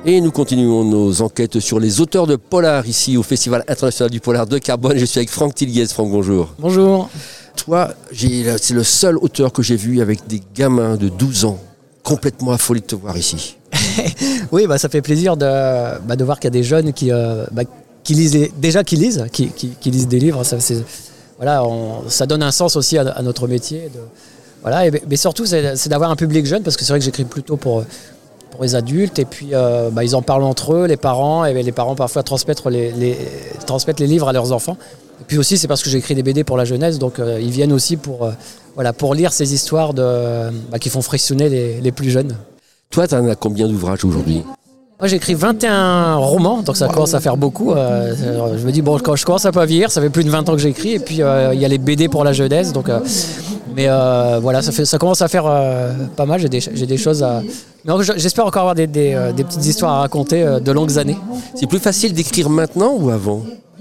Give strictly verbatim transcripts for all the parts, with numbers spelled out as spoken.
Et nous continuons nos enquêtes sur les auteurs de polar ici au Festival international du polar de Carbone. Je suis avec Franck Tilliez. Franck, bonjour. Bonjour. Toi, j'ai, c'est le seul auteur que j'ai vu avec des gamins de douze ans complètement affolés de te voir ici. Oui, bah, ça fait plaisir de, bah, de voir qu'il y a des jeunes qui, euh, bah, qui lisent, les, déjà qui lisent, qui, qui, qui lisent des livres. Ça, c'est, voilà, on, ça donne un sens aussi à, à notre métier. De, voilà, et, mais surtout, c'est, c'est d'avoir un public jeune, parce que c'est vrai que j'écris plutôt pour... pour les adultes, et puis euh, bah, ils en parlent entre eux, les parents, et les parents parfois transmettent les, les, transmettent les livres à leurs enfants. Et puis aussi, c'est parce que j'ai écrit des B D pour la jeunesse, donc euh, ils viennent aussi pour, euh, voilà, pour lire ces histoires de, bah, qui font frissonner les, les plus jeunes. Toi, tu en as combien d'ouvrages aujourd'hui ? Moi, j'ai écrit vingt et un romans, donc ça commence à faire beaucoup. Euh, je me dis, bon, quand je commence à pas vieillir, ça fait plus de vingt ans que j'écris, et puis il euh, y a les B D pour la jeunesse, donc... Euh, mais euh, voilà, ça, fait, ça commence à faire euh, pas mal, j'ai des, j'ai des choses à... Mais j'espère encore avoir des, des, euh, des petites histoires à raconter euh, de longues années. C'est plus facile d'écrire maintenant ou avant ?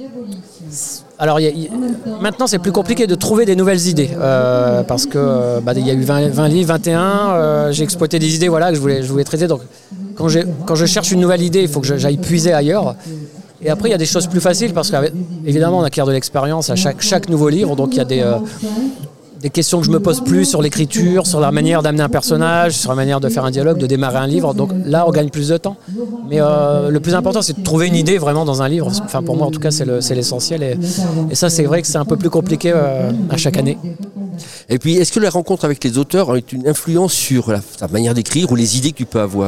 Alors y a, y, maintenant c'est plus compliqué de trouver des nouvelles idées euh, parce que euh, bah, y a eu vingt, vingt livres, vingt et un, euh, j'ai exploité des idées voilà, que je voulais, je voulais traiter. Donc quand, j'ai, quand je cherche une nouvelle idée, il faut que j'aille puiser ailleurs. Et après il y a des choses plus faciles parce qu'évidemment on acquiert de l'expérience à chaque, chaque nouveau livre, donc il y a des... Euh, des questions que je me pose plus sur l'écriture, sur la manière d'amener un personnage, sur la manière de faire un dialogue, de démarrer un livre. Donc là, on gagne plus de temps. Mais euh, le plus important, c'est de trouver une idée vraiment dans un livre. Enfin, pour moi, en tout cas, c'est, le, c'est l'essentiel. Et, et ça, c'est vrai que c'est un peu plus compliqué euh, à chaque année. Et puis, est-ce que la rencontre avec les auteurs a une influence sur la, ta manière d'écrire ou les idées que tu peux avoir ?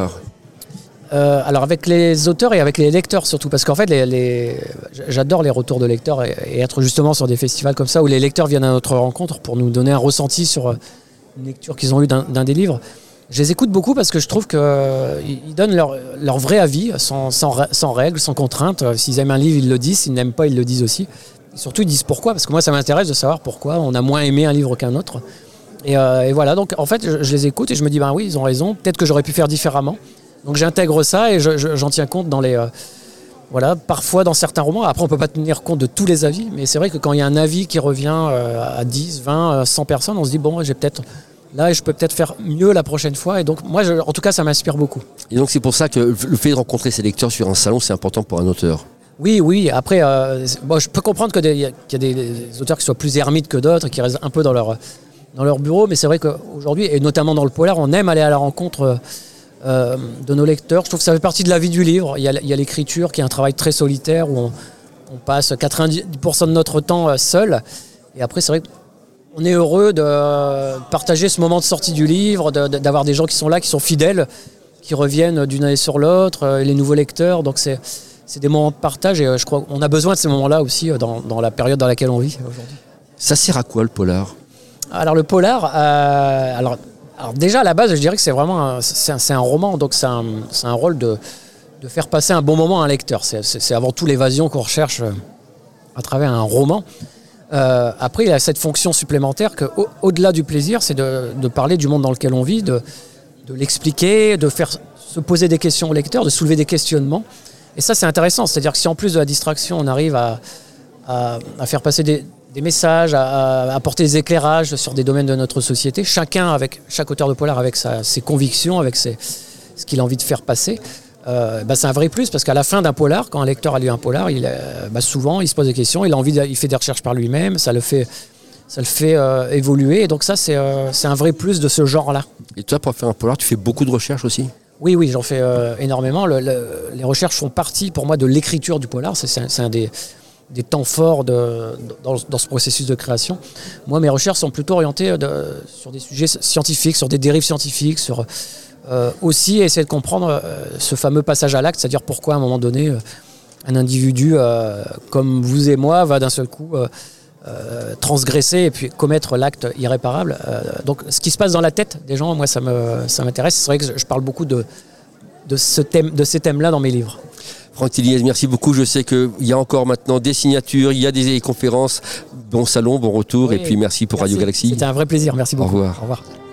Euh, alors avec les auteurs et avec les lecteurs surtout, parce qu'en fait les, les, j'adore les retours de lecteurs et, et être justement sur des festivals comme ça où les lecteurs viennent à notre rencontre pour nous donner un ressenti sur une lecture qu'ils ont eue d'un, d'un des livres. Je les écoute beaucoup parce que je trouve qu'ils euh, donnent leur, leur vrai avis sans, sans, sans règles, sans contraintes. S'ils aiment un livre, ils le disent, s'ils n'aiment pas, ils le disent aussi. Et surtout ils disent pourquoi, parce que moi ça m'intéresse de savoir pourquoi on a moins aimé un livre qu'un autre. Et, euh, et voilà, donc en fait je, je les écoute et je me dis ben oui, ils ont raison, peut-être que j'aurais pu faire différemment. Donc j'intègre ça et je, je, j'en tiens compte dans les... Euh, voilà, parfois dans certains romans. Après, on ne peut pas tenir compte de tous les avis, mais c'est vrai que quand il y a un avis qui revient euh, à dix, vingt, cent personnes, on se dit, bon, j'ai peut-être... Là, je peux peut-être faire mieux la prochaine fois. Et donc, moi, je, en tout cas, ça m'inspire beaucoup. Et donc, c'est pour ça que le fait de rencontrer ses lecteurs sur un salon, c'est important pour un auteur. Oui, oui. Après, euh, bon, je peux comprendre qu'il y a, qu'il y a des, des auteurs qui soient plus ermites que d'autres, qui restent un peu dans leur, dans leur bureau. Mais c'est vrai qu'aujourd'hui, et notamment dans le polar, on aime aller à la rencontre... Euh, Euh, de nos lecteurs. Je trouve que ça fait partie de la vie du livre. Il y a, il y a l'écriture qui est un travail très solitaire où on, on passe quatre-vingt-dix pour cent de notre temps seul. Et après, c'est vrai qu'on est heureux de partager ce moment de sortie du livre, de, de, d'avoir des gens qui sont là, qui sont fidèles, qui reviennent d'une année sur l'autre, les nouveaux lecteurs. Donc c'est, c'est des moments de partage et je crois qu'on a besoin de ces moments-là aussi dans, dans la période dans laquelle on vit aujourd'hui. Ça sert à quoi le polar ? Alors le polar, euh, alors Alors déjà à la base je dirais que c'est vraiment un, c'est un, c'est un roman, donc c'est un, c'est un rôle de, de faire passer un bon moment à un lecteur. C'est, c'est, c'est avant tout l'évasion qu'on recherche à travers un roman. Euh, après il y a cette fonction supplémentaire que au, au-delà du plaisir, c'est de, de parler du monde dans lequel on vit, de, de l'expliquer, de faire se poser des questions au lecteur, de soulever des questionnements. Et ça c'est intéressant, c'est-à-dire que si en plus de la distraction on arrive à, à, à faire passer des des messages, à, à apporter des éclairages sur des domaines de notre société, chacun avec, chaque auteur de polar avec sa, ses convictions, avec ses, ce qu'il a envie de faire passer, euh, bah c'est un vrai plus parce qu'à la fin d'un polar, quand un lecteur a lu un polar, il, euh, bah souvent il se pose des questions, il a envie, de, il fait des recherches par lui-même, ça le fait, ça le fait euh, évoluer et donc ça c'est, euh, c'est un vrai plus de ce genre-là. Et toi pour faire un polar, tu fais beaucoup de recherches aussi ? Oui, oui, j'en fais euh, énormément. Le, le, les recherches font partie pour moi de l'écriture du polar, c'est, c'est, un, c'est un des... des temps forts de, dans, dans ce processus de création. Moi, mes recherches sont plutôt orientées de, sur des sujets scientifiques, sur des dérives scientifiques, sur euh, aussi essayer de comprendre euh, ce fameux passage à l'acte, c'est-à-dire pourquoi à un moment donné, euh, un individu euh, comme vous et moi va d'un seul coup euh, euh, transgresser et puis commettre l'acte irréparable. Euh, donc, ce qui se passe dans la tête des gens, moi, ça, me, ça m'intéresse. C'est vrai que je parle beaucoup de, de, ce thème, de ces thèmes-là dans mes livres. Franck Tilliez, merci beaucoup. Je sais qu'il y a encore maintenant des signatures, il y a des conférences. Bon salon, bon retour, oui, et puis merci pour merci. Radio Galaxy. C'était un vrai plaisir. Merci beaucoup. Au revoir. Au revoir.